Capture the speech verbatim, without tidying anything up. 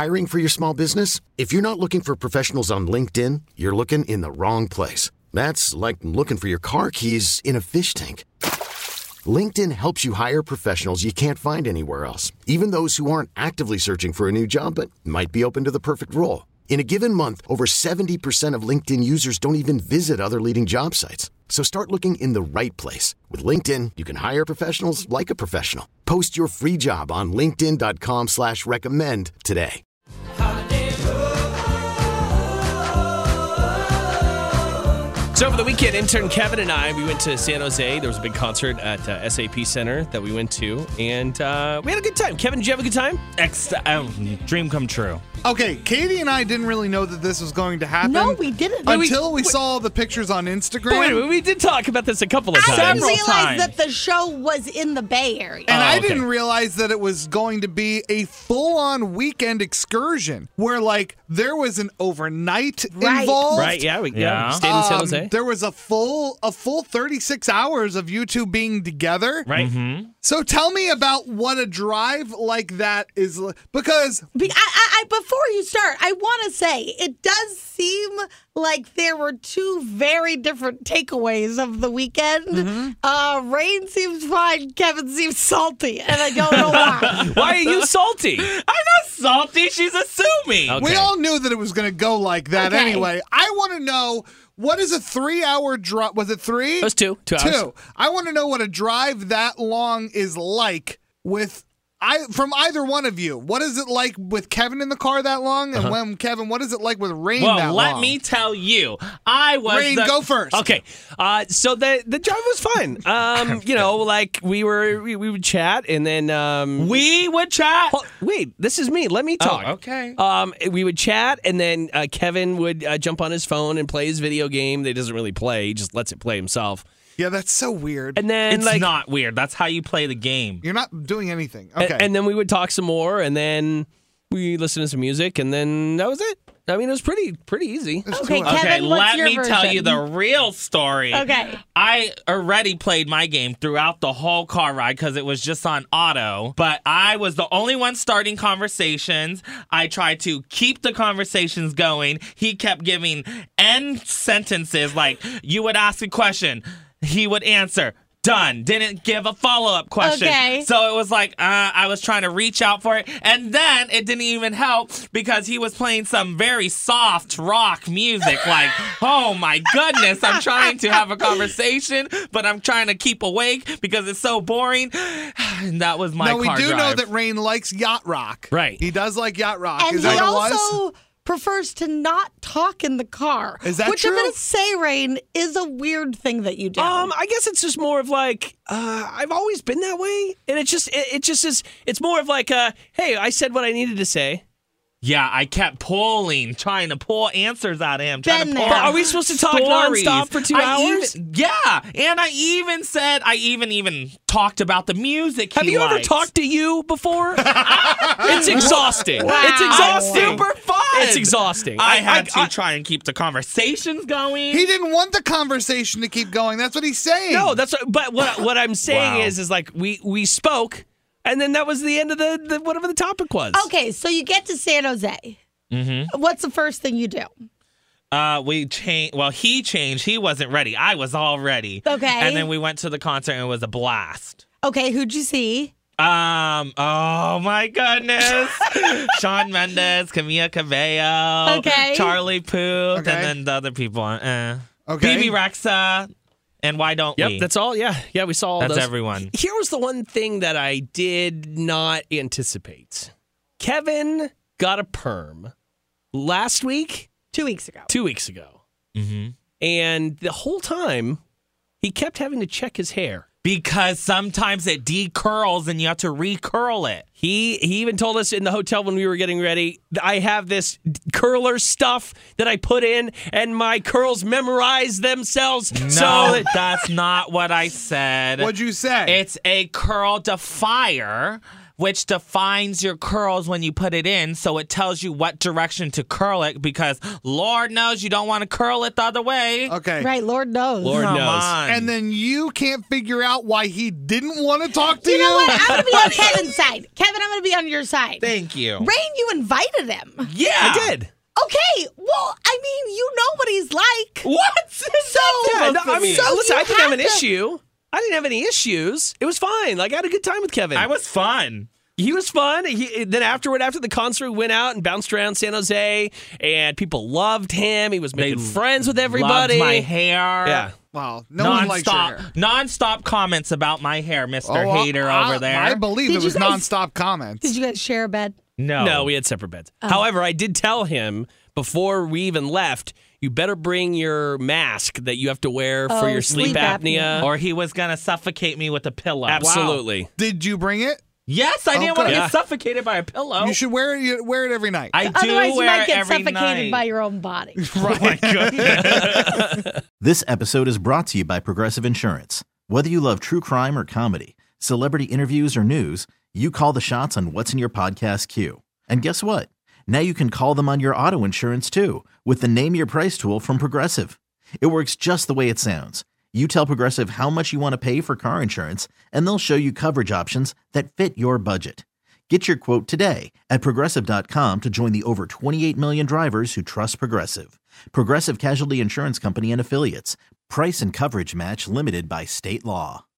Hiring for your small business? If you're not looking for professionals on LinkedIn, you're looking in the wrong place. That's like looking for your car keys in a fish tank. LinkedIn helps you hire professionals you can't find anywhere else, even those who aren't actively searching for a new job but might be open to the perfect role. In a given month, over seventy percent of LinkedIn users don't even visit other leading job sites. So start looking in the right place. With LinkedIn, you can hire professionals like a professional. Post your free job on linkedin.com slash recommend today. So over the weekend, intern Kevin and I, we went to San Jose. There was a big concert at uh, S A P Center that we went to, and uh, we had a good time. Kevin, did you have a good time? Ex- um, dream come true. Okay, Katie and I didn't really know that this was going to happen. No, we didn't. Until we, we saw the pictures on Instagram. But wait a minute, we did talk about this a couple of I times. didn't Several realize times. that the show was in the Bay Area. And Oh, I okay. didn't realize that it was going to be a full-on weekend excursion where, like, there was an overnight Right. involved. Right, yeah, we, yeah. Yeah. we stayed in San Um, Jose. there was a full a full thirty-six hours of you two being together. Right. Mm-hmm. So tell me about what a drive like that is li- because Be- I, I, I, before you start, I want to say it does seem like there were two very different takeaways of the weekend. Mm-hmm. Uh, Rain seems fine, Kevin seems salty, and I don't know why. Why are you salty? I'm not salty. She's assuming. Okay. we all knew that it was going to go like that Okay. anyway. I want to know, what is a three-hour drive? Was it three? It was two. Two hours. Two. I want to know what a drive that long is like with I from either one of you. What is it like with Kevin in the car that long? And when Kevin, what is it like with Rain that Well, let long? me tell you, I was Rain, the- go first. Okay, uh, so the the drive was fun. Um, you know, like we were, we, we would chat, and then um, We would chat. Oh, wait, this is me. Let me talk. Oh, okay. Um, we would chat, and then uh, Kevin would uh, jump on his phone and play his video game. That he doesn't really play; he just lets it play himself. Yeah, that's so weird. And then, It's like, not weird. That's how you play the game. You're not doing anything. and, Okay. and then we would talk some more, and then we listened to some music, and then that was it. I mean, it was pretty pretty easy. Okay, Kevin, Okay, what's let your me tell version? you the real story. Okay. I already played my game throughout the whole car ride because it was just on auto, but I was the only one starting conversations. I tried to keep the conversations going. He kept giving end sentences like, you would ask a question, he would answer. Done. Didn't give a follow-up question. Okay. So it was like, uh, I was trying to reach out for it. And then it didn't even help because he was playing some very soft rock music. Like, oh my goodness, I'm trying to have a conversation, but I'm trying to keep awake because it's so boring. And that was my now, we car do drive. know that Rain likes yacht rock. Right. He does like yacht rock. And is he that what it was? also prefers to not talk in the car. Is that which true? I'm going to say, Rain, is a weird thing that you do. Um, I guess it's just more of like uh, I've always been that way, and it just it, it just is. It's more of like, uh, hey, I said what I needed to say. Yeah, I kept pulling, trying to pull answers out of him. Trying Been to pull there. But are we supposed to talk stories. nonstop for two I hours? Even, yeah, and I even said, I even even talked about the music Have he you ever likes. talked to you before? It's exhausting. Wow. It's exhausting. I'm super fun. It's exhausting. I, had I- to try and keep the conversations going. He didn't want the conversation to keep going. That's what he's saying. No, that's what, but what what I'm saying Wow. is is like we we spoke, and then that was the end of the, the whatever the topic was. Okay, so you get to San Jose. Mm-hmm. What's the first thing you do? Uh, we changed. Well, he changed. He wasn't ready. I was all ready. Okay. And then we went to the concert, and it was a blast. Okay, who'd you see? Um. Oh my goodness. Shawn Mendes, Camila Cabello, Okay. Charlie Puth, Okay. and then the other people. Uh, Okay. B B Rexa, and why don't Yep, we? that's all. Yeah, yeah, we saw all That's those. everyone. Here was the one thing that I did not anticipate. Kevin got a perm last week, Two weeks ago. two weeks ago, Mm-hmm. and the whole time he kept having to check his hair. Because sometimes it decurls and you have to recurl it. He he even told us in the hotel when we were getting ready, I have this curler stuff that I put in, and my curls memorize themselves. No, So that- that's not what I said. What'd you say? It's a curl defier, which defines your curls when you put it in. So it tells you what direction to curl it because Lord knows you don't want to curl it the other way. Okay. Right, Lord knows. Lord Come knows. on. And then you can't figure out why he didn't want to talk to You you. know what? I'm going to be on Kevin's side. Kevin, I'm going to be on your side. Thank you. Rain, you invited him. Yeah. I did. Okay, well, I mean, you know what he's like. What? So, Yeah, no, I mean, so listen, you I didn't have an have to- issue. I didn't have any issues. It was fine. Like, I had a good time with Kevin. I was fun. He was fun. He, then afterward, after the concert, we went out and bounced around San Jose, and people loved him. He was making They friends with everybody. Loved my hair. Yeah. Wow, no one likes your Non-stop, hair. non-stop comments about my hair, Mister Oh, Hater I, over there. I believe Did it you was guys- nonstop comments. Did you guys share a bed? no. No, we had separate beds. However, I did tell him before we even left, you better bring your mask that you have to wear for Oh, your sleep, sleep apnea. apnea. Or he was going to suffocate me with a pillow. Absolutely. Did you bring it? Yes, I didn't want to good. get suffocated by a pillow. You should wear it. You wear it every night. I do Otherwise, you wear might it get every suffocated night. by your own body. Oh my goodness. This episode is brought to you by Progressive Insurance. Whether you love true crime or comedy, celebrity interviews or news, you call the shots on what's in your podcast queue. And guess what? Now you can call them on your auto insurance too with the Name Your Price tool from Progressive. It works just the way it sounds. You tell Progressive how much you want to pay for car insurance, and they'll show you coverage options that fit your budget. Get your quote today at Progressive dot com to join the over twenty-eight million drivers who trust Progressive. Progressive Casualty Insurance Company and Affiliates. Price and coverage match limited by state law.